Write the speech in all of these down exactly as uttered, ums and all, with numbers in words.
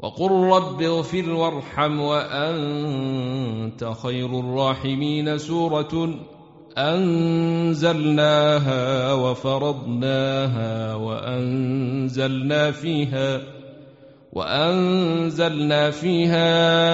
وقل رب اغفر وارحم وأنت خير الراحمين. سورة أنزلناها وفرضناها وأنزلنا فيها وأنزلنا فيها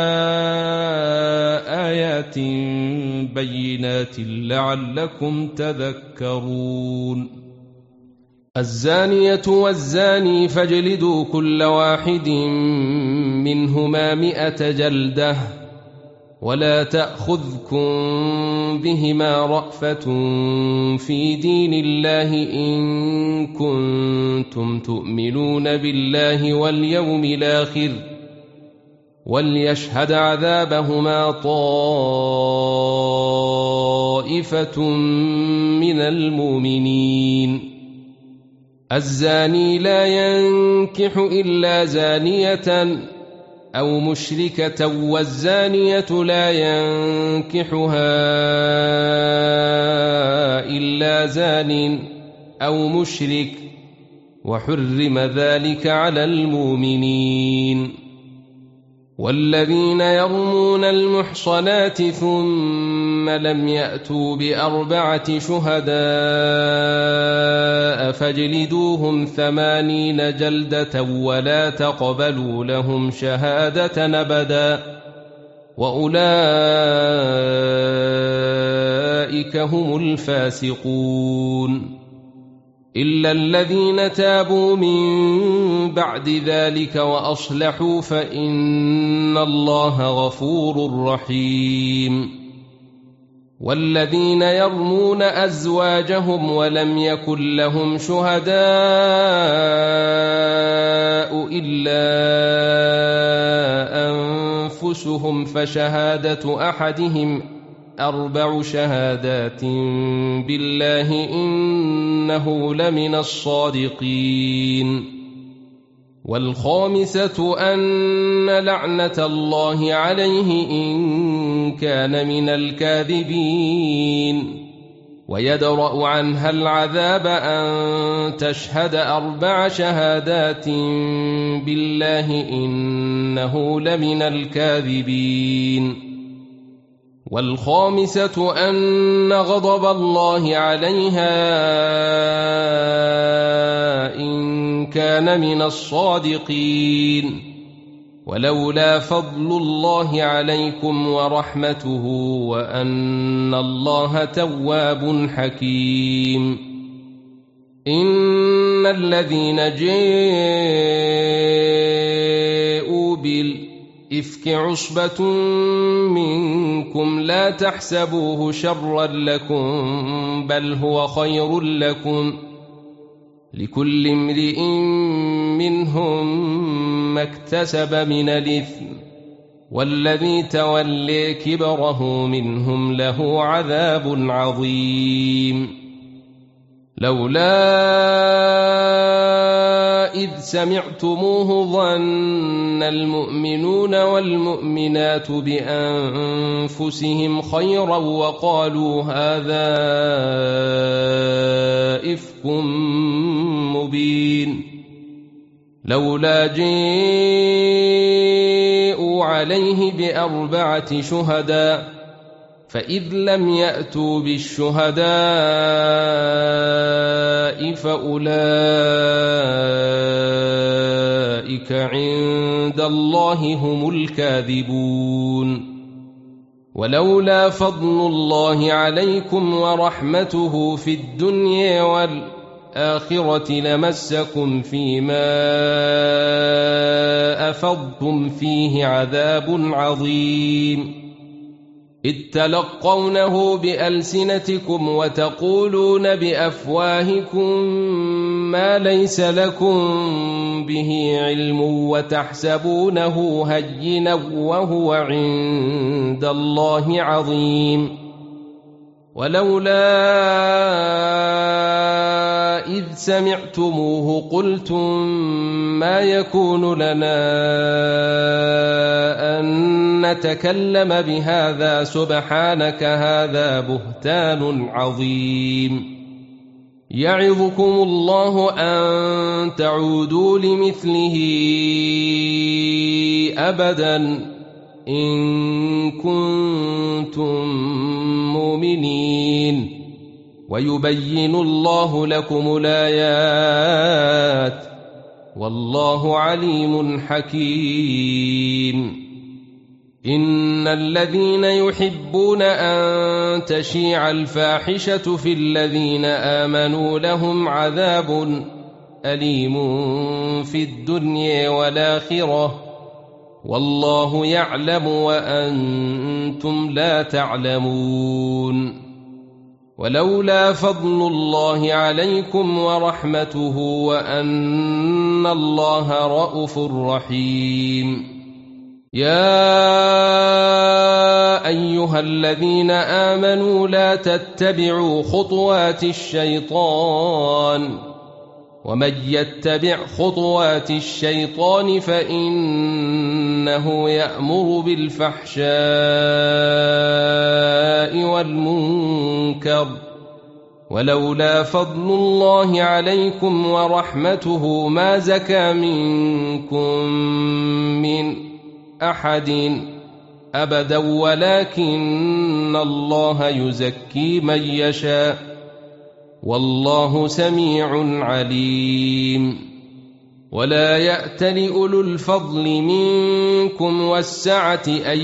آيات بينات لعلكم تذكرون. الزانية والزاني فاجلدوا كل واحد منهما مئة جلدة ولا تأخذكم بهما رأفة في دين الله إن كنتم تؤمنون بالله واليوم الآخر وليشهد عذابهما طائفة من المؤمنين. الزاني لا ينكح إلا زانية أو مشركة والزانية لا ينكحها إلا زان أو مشرك وحرم ذلك على المؤمنين. والذين يرمون المحصنات ثم لم يأتوا بأربعة شهداء فاجلدوهم ثمانين جلدة ولا تقبلوا لهم شهادة أبدا وأولئك هم الفاسقون. إلا الذين تابوا من بعد ذلك وأصلحوا فإن الله غفور رحيم. والذين يرمون أزواجهم ولم يكن لهم شهداء إلا أنفسهم فشهادة أحدهم أربع شهادات بالله إنه لمن الصادقين. والخامسة أن لعنة الله عليه إن كان من الكاذبين. ويدرأ عنها العذاب أن تشهد أربع شهادات بالله إنه لمن الكاذبين. والخامسة أن غضب الله عليها إن كان من الصادقين. ولولا فضل الله عليكم ورحمته وأن الله تواب حكيم. إن الذين جاءوا بالإفك عصبة منكم لا تحسبوه شرا لكم بل هو خير لكم لكل امرئ منهم ما اكتسب من الإثم والذي تولي كبره منهم له عذاب عظيم. لولا إذ سمعتموه ظن المؤمنون والمؤمنات بأنفسهم خيرا وقالوا هذا إفك مبين. لولا جاءوا عليه بأربعة شهداء فإذ لم يأتوا بالشهداء فأولئك عند الله هم الكاذبون. ولولا فضل الله عليكم ورحمته في الدنيا والآخرة لمسكم فيما أفضتم فيه عذاب عظيم. إذ تلقونه بألسنتكم وتقولون بأفواهكم ما ليس لكم به علم وتحسبونه هينا وهو عند الله عظيم. ولولا إذ سمعتموه قلتم ما يكون لنا أن نتكلم بهذا سبحانك هذا بهتان عظيم. يعظكم الله أن تعودوا لمثله أبدا إن كنتم مؤمنين ويبين الله لكم الآيات والله عليم حكيم. إن الذين يحبون أن تشيع الفاحشة في الذين آمنوا لهم عذاب أليم في الدنيا والآخرة والله يعلم وأنتم لا تعلمون. ولولا فضل الله عليكم ورحمته وأن الله رءوف رحيم. يا أيها الذين آمنوا لا تتبعوا خطوات الشيطان ومن يتبع خطوات الشيطان فإنه يأمر بالفحشاء والمنكر ولولا فضل الله عليكم ورحمته ما زكى منكم من أحد أبدا ولكن الله يزكي من يشاء والله سميع عليم. ولا يأتل أولو الفضل منكم والسعة أن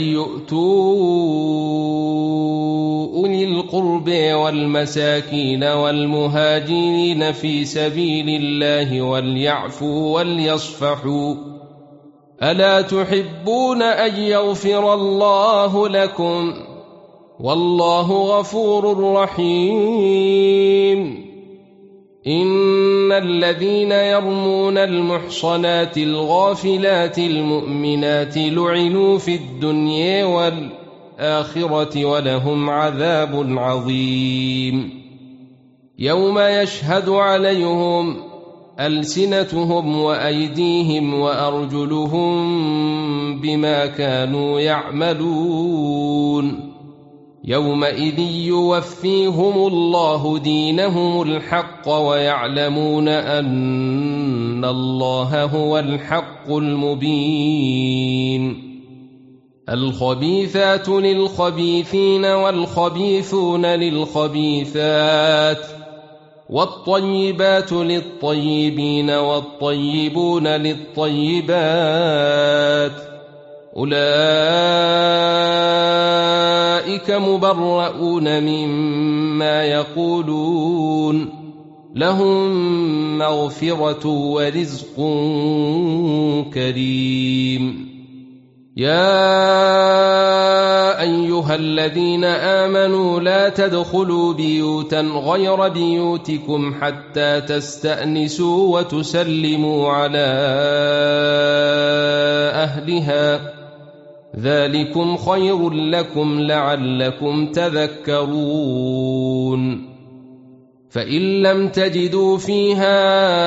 يؤتوا أولي القرب والمساكين والمهاجرين في سبيل الله وليعفوا وليصفحوا ألا تحبون أن يغفر الله لكم والله غفور رحيم. إن الذين يرمون المحصنات الغافلات المؤمنات لعنوا في الدنيا والآخرة ولهم عذاب عظيم. يوم يشهد عليهم ألسنتهم وأيديهم وأرجلهم بما كانوا يعملون يومئذ يوفيهم الله دينهم الحق ويعلمون أن الله هو الحق المبين. الخبيثات للخبيثين والخبيثون للخبيثات والطيبات للطيبين والطيبون للطيبات أولئك مبرؤون مما يقولون لهم مغفرة ورزق كريم. يا أيها الذين آمنوا لا تدخلوا بيوتا غير بيوتكم حتى تستأنسوا وتسلموا على أهلها ذلكم خير لكم لعلكم تذكرون. فإن لم تجدوا فيها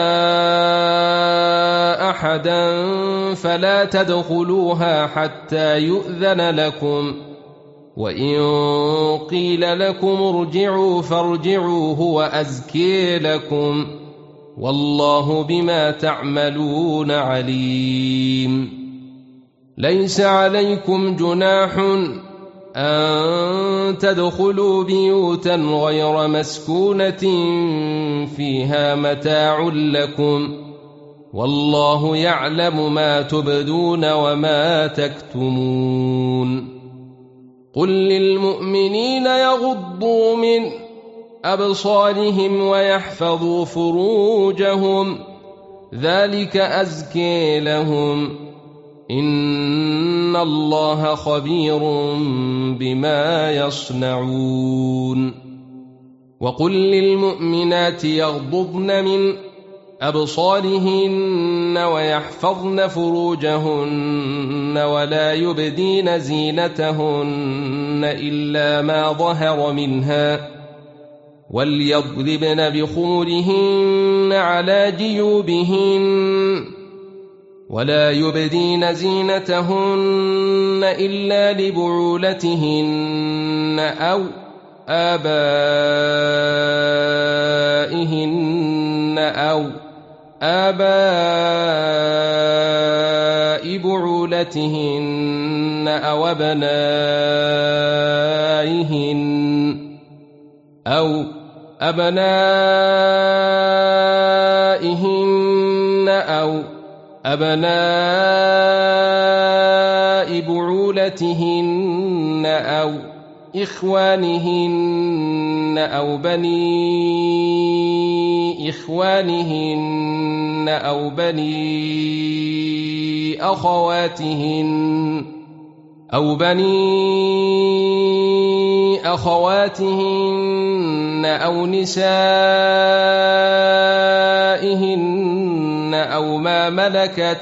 أحدا فلا تدخلوها حتى يؤذن لكم وإن قيل لكم ارجعوا فارجعوا هو أزكي لكم والله بما تعملون عليم. ليس عليكم جناح أن تدخلوا بيوتا غير مسكونة فيها متاع لكم والله يعلم ما تبدون وما تكتمون. قل للمؤمنين يغضوا من أبصارهم ويحفظوا فروجهم ذلك أزكي لهم إن الله خبير بما يصنعون. وقل للمؤمنات يغضضن من أبصارهن ويحفظن فروجهن ولا يبدين زينتهن إلا ما ظهر منها وليضربن بخمرهن على جيوبهن ولا يبدين زينتهن إلا لبعولتهن أو آبائهن أو آباء بعولتهن أو أبنائهن أو أبنائهن أو أبناء بعولتهن أو إخوانهن أو بني إخوانهن أو بني أخواتهن أو بني أخواتهن أو نسائهن أو ما ملكت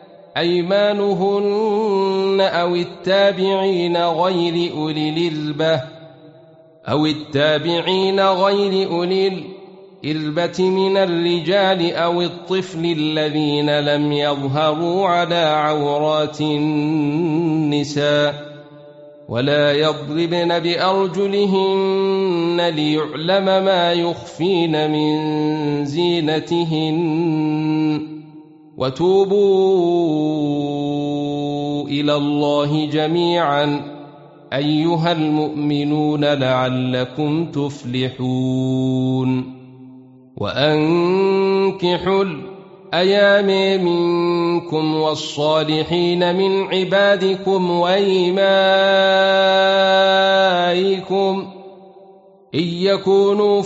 أيمانهن أو التابعين غير أولي الإربة أو التابعين غير أولي الإربة من الرجال أو الطفل الذين لم يظهروا على عورات النساء ولا يضربن بأرجلهن ليعلم ما يخفين من زينتهن وتوبوا إلى الله جميعا أيها المؤمنون لعلكم تفلحون وأنكحوا الأيام منكم والصالحين من عبادكم وإمائكم إن يكونوا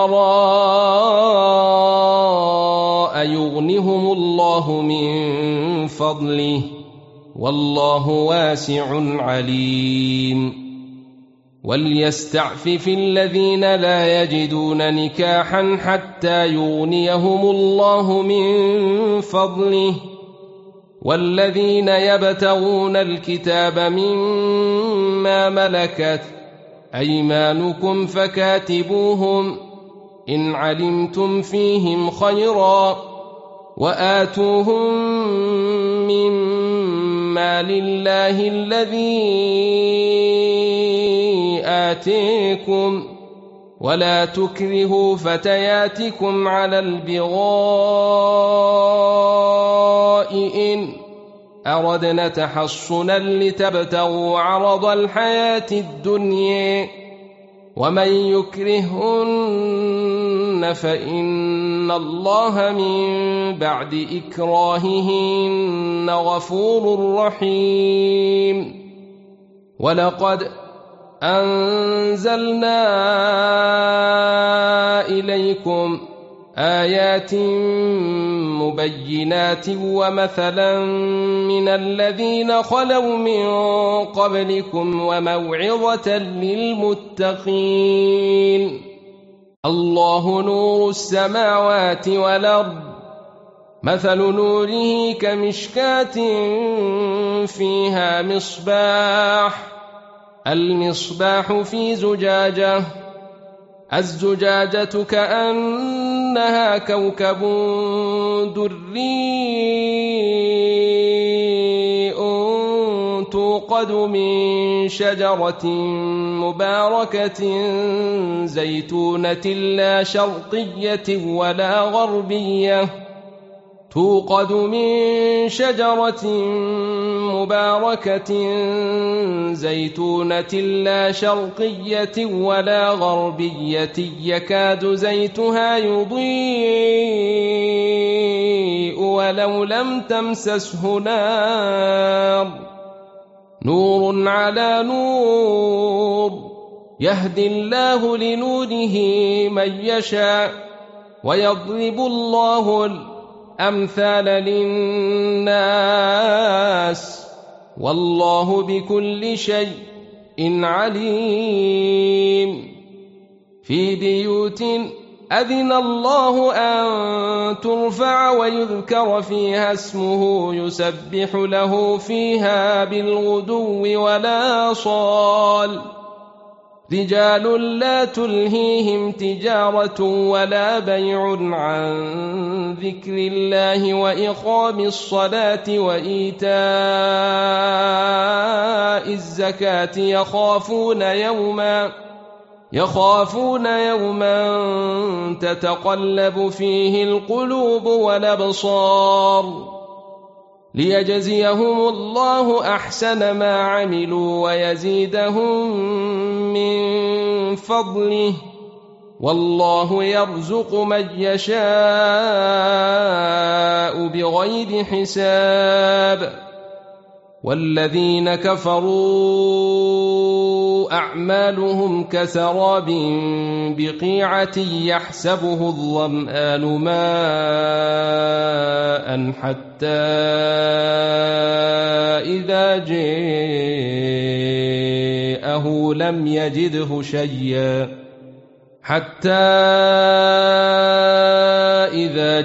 فقراء يغنهم الله من فضله والله واسع عليم وليستعفف الذين لا يجدون نكاحا حتى يغنيهم الله من فضله والذين يبتغون الكتاب مما ملكت أيمانكم فكاتبوهم إن علمتم فيهم خيرا وآتوهم مما لله الذي آتيكم ولا تكرهوا فتياتكم على البغاء إن أردنا تحصنا لتبتغوا عرض الحياة الدنيا ومن يكرهن فإن الله من بعد إكراههن غفور رحيم ولقد أنزلنا إليكم آيات مبينات ومثلا من الذين خلوا من قبلكم وموعظة للمتقين الله نور السماوات والأرض مثل نوره كمشكاة فيها مصباح المصباح في زجاجة الزجاجة كأنها كوكب دري توقد من شجرة مباركة زيتونة لا شرقية ولا غربية توقد من شجرة مباركة زيتونة لا شرقية ولا غربية يكاد زيتها يضيء ولو لم تمسسه نار نور على نور يهدي الله لنوره من يشاء ويضرب الله الأمثال للناس والله بكل شيء عليم في بيوت أذن الله أن ترفع ويذكر فيها اسمه يسبح له فيها بالغدو والآصال رجال لا تلهيهم تجارة ولا بيع عن ذكر الله وإقام الصلاة وإيتاء الزكاة يخافون يوما يخافون يوما تتقلب فيه القلوب والأبصار ليجزيهم الله أحسن ما عملوا ويزيدهم من فضله والله يرزق من يشاء بغير حساب. والذين كفروا أعمالهم كسراب بقيعة يحسبه الظمآن ماء حتى إذا جاءه لم يجده شيئا حتى إذا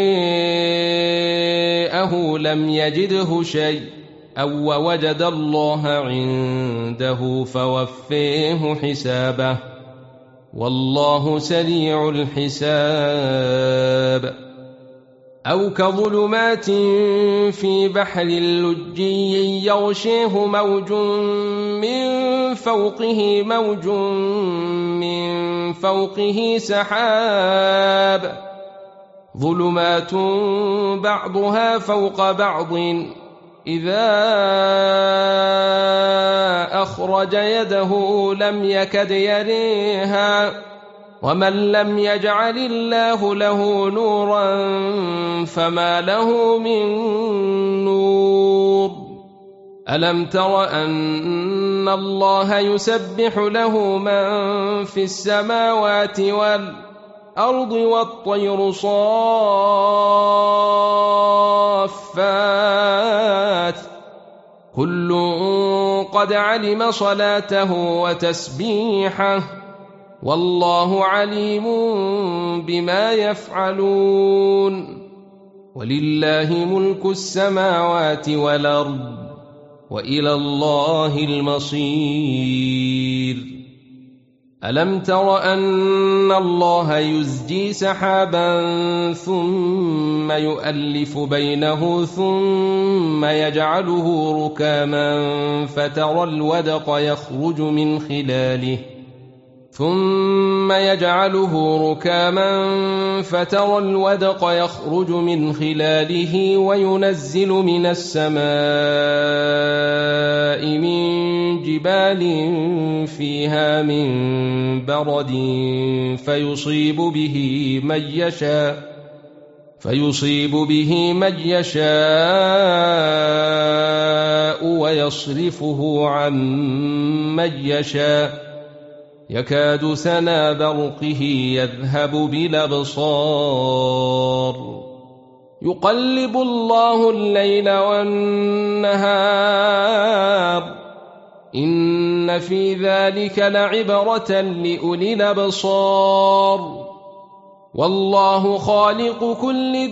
جاءه لم يجده شيئا أو وجد الله عنده فوفيه حسابه والله سريع الحساب. أو كظلمات في بحر لجي يغشيه موج من فوقه موج من فوقه سحاب ظلمات بعضها فوق بعض إذا أخرج يده لم يكد يريها ومن لم يجعل الله له نورا فما له من نور. ألم تر أن الله يسبح له من في السماوات والأرض والطير صافات كل قد علم صلاته وتسبيحه والله عليم بما يفعلون. ولله ملك السماوات والأرض وإلى الله المصير. ألم تر أن الله يزجي سحابا ثم يؤلف بينه ثم يجعله ركاما فترى الودق يخرج من خلاله ثم يجعله ركاما فترى الودق يخرج من خلاله وينزل من السماء من جبال فيها من برد فيصيب به من يشاء فيصيب به من يشاء ويصرفه عن من يشاء يكاد سنا برقه يذهب بالأبصار يقلب الله الليل والنهار إن في ذلك لعبرة لأولي الأبصار والله خالق كل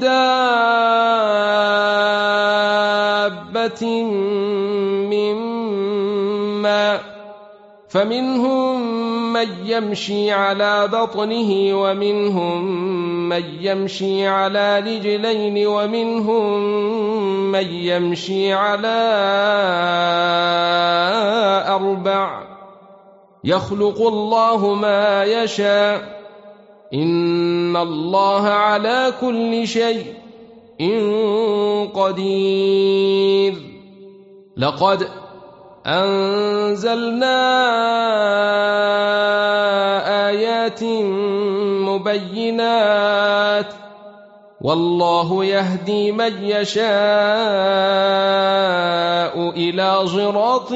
دابة من ماء فمنهم من يمشي على بطنه ومنهم من يمشي على رجلين ومنهم من يمشي على أربع يخلق الله ما يشاء إن الله على كل شيء قدير. لقد أنزلنا آيات مبينات والله يهدي من يشاء إلى صراط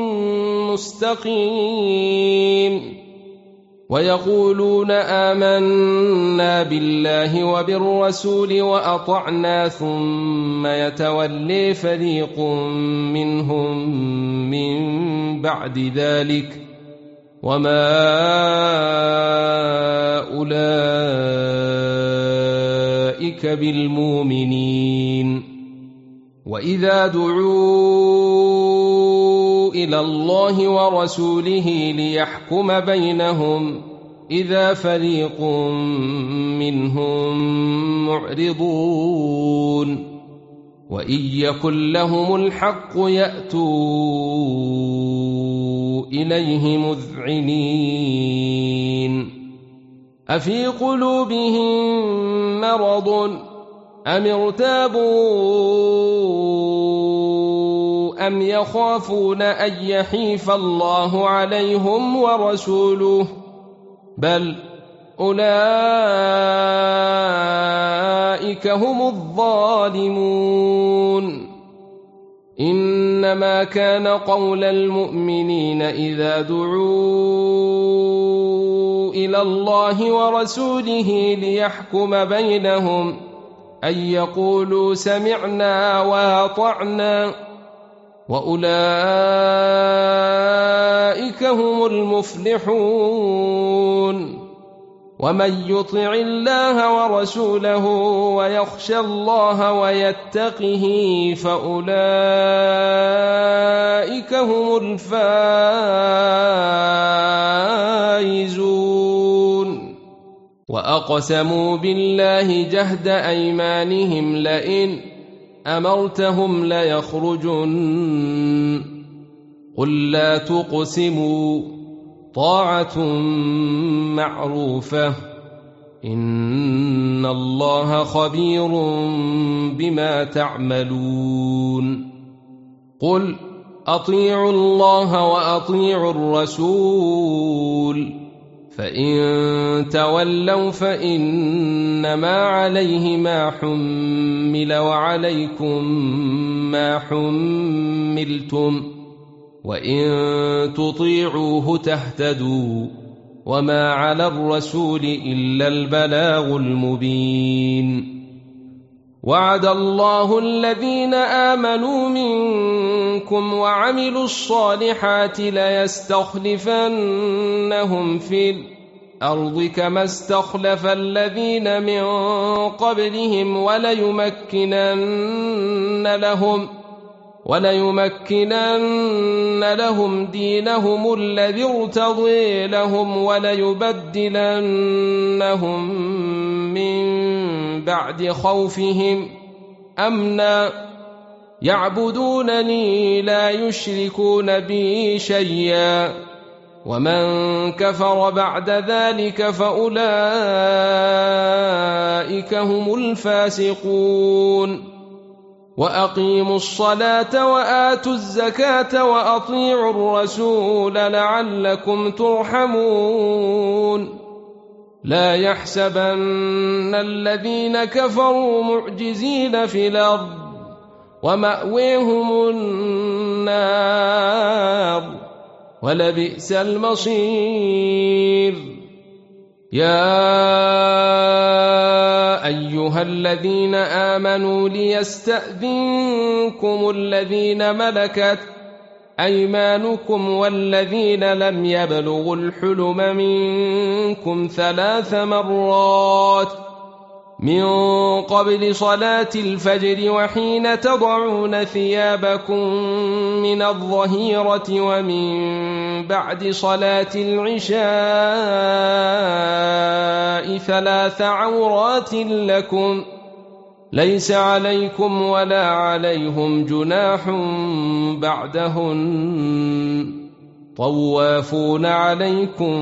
مستقيم. ويقولون آمنا بالله وبالرسول وأطعنا ثم يتولي فريق منهم من بعد ذلك وما أولئك بالمؤمنين. وإذا دعوا إلى الله ورسوله ليحكم بينهم إذا فريق منهم معرضون وإن يكن لهم الحق يأتوا إليه مذعنين أفي قلوبهم مرض أم ارتابوا أم يخافون أن يحيف الله عليهم ورسوله بل أولئك هم الظالمون إنما كان قول المؤمنين إذا دعوا إلى الله ورسوله ليحكم بينهم أن يقولوا سمعنا وأطعنا وأولئك هم المفلحون ومن يطع الله ورسوله ويخشى الله ويتقه فأولئك هم الفائزون وأقسموا بالله جهد أيمانهم لئن أمرتهم ليخرجن قل لا تقسموا طاعة معروفة إن الله خبير بما تعملون قل أطيعوا الله وأطيعوا الرسول فإن تولوا فإنما عليه ما حمل وعليكم ما حملتم وإن تطيعوه تهتدوا وما على الرسول إلا البلاغ المبين وعد الله الذين آمنوا منكم وعملوا الصالحات ليستخلفنهم في الأرض كما استخلف الذين من قبلهم وليمكنن لهم وليمكنن لهم دينهم الذي ارتضي لهم وليبدلنهم من بعد خوفهم أمنا يعبدونني لا يشركون بي شيئا ومن كفر بعد ذلك فأولئك هم الفاسقون وأقيموا الصلاة وآتوا الزكاة وأطيعوا الرسول لعلكم ترحمون لا يحسبن الذين كفروا معجزين في الأرض ومأويهم النار ولبئس المصير يا أيها الذين آمنوا ليستأذنكم الذين ملكت أيمانكم والذين لم يبلغوا الحلم منكم ثلاث مرات من قبل صلاة الفجر وحين تضعون ثيابكم من الظهيرة ومن بعد صلاة العشاء ثلاث عورات لكم ليس عليكم ولا عليهم جناح بعدهن طوافون عليكم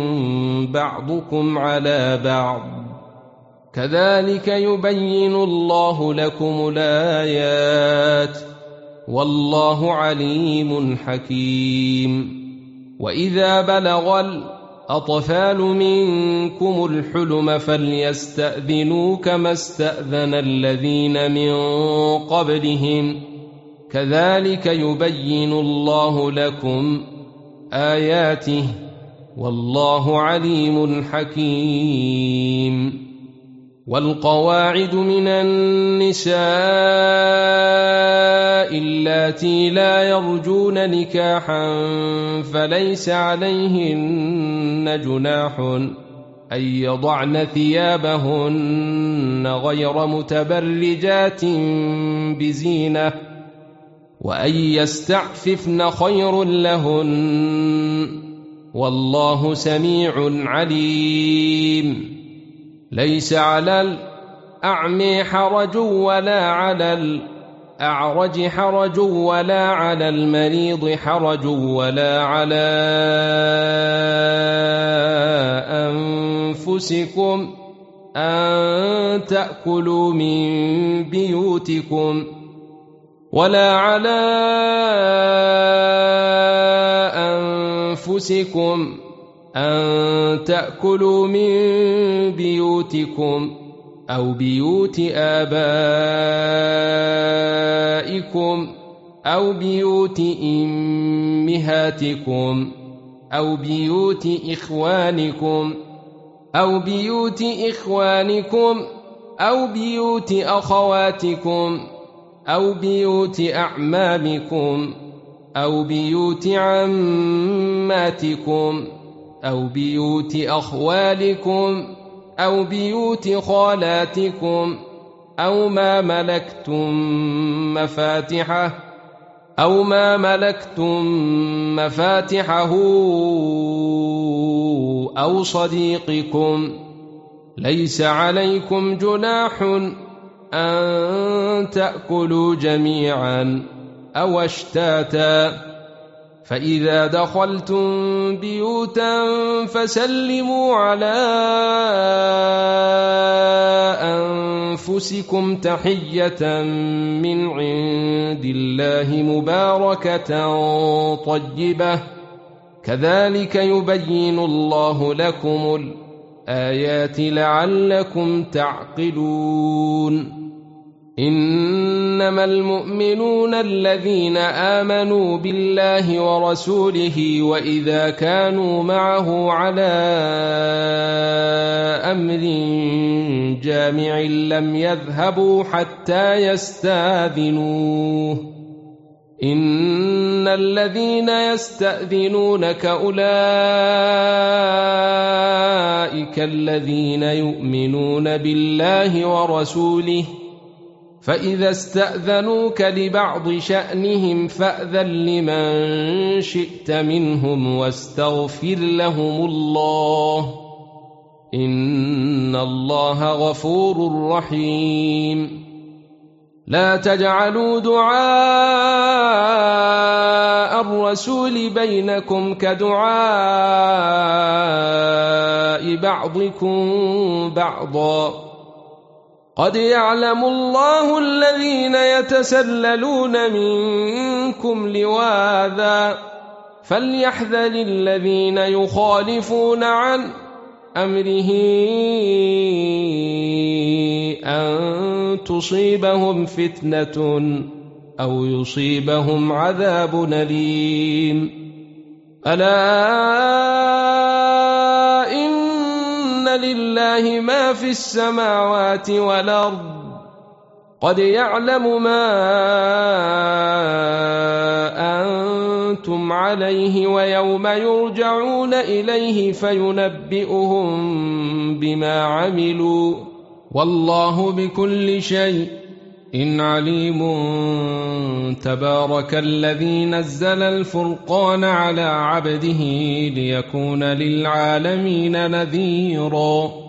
بعضكم على بعض كذلك يبين الله لكم الآيات والله عليم حكيم وإذا بلغ الأطفال منكم الحلم فليستأذنوا كما استأذن الذين من قبلهم كذلك يبين الله لكم آياته والله عليم حكيم والقواعد من النساء اللاتي لا يرجون نكاحا فليس عليهن جناح أن يضعن ثيابهن غير متبرجات بزينة وأن يستعففن خير لهن والله سميع عليم ليس على الأعمي حرج ولا على الأعرج حرج ولا على المريض حرج ولا على أنفسكم أن تأكلوا من بيوتكم ولا على أنفسكم أن تأكلوا من بيوتكم أو بيوت آبائكم أو بيوت أمهاتكم أو بيوت إخوانكم أو بيوت إخوانكم أو بيوت أخواتكم أو بيوت أعمامكم أو بيوت عماتكم أو بيوت أخوالكم أو بيوت خالاتكم أو ما ملكتم مفاتحه أو ما ملكتم مفاتحه أو صديقكم. ليس عليكم جناح أن تأكلوا جميعا أو أشتاتا، فإذا دخلتم بيوتا فسلموا على أنفسكم تحية من عند الله مباركة طيبة، كذلك يبين الله لكم الآيات لعلكم تعقلون. إنما المؤمنون الذين آمنوا بالله ورسوله وإذا كانوا معه على أمر جامع لم يذهبوا حتى يستأذنوه. إن الذين يستأذنونك أولئك الذين يؤمنون بالله ورسوله، فإذا استأذنوك لبعض شأنهم فأذن لمن شئت منهم واستغفر لهم الله، إن الله غفور رحيم. لا تجعلوا دعاء الرسول بينكم كدعاء بعضكم بعضا، قد يعلم الله الذين يتسللون منكم لواذا، فليحذر الذين يخالفون عن أمره أن تصيبهم فتنة أو يصيبهم عذاب أليم. ألا إن لله ما في السماوات والأرض، قد يعلم ما أنتم عليه ويوم يرجعون إليه فينبئهم بما عملوا، والله بكل شيء إن عليم. تبارك الذي نزل الفرقان على عبده ليكون للعالمين نذيرا.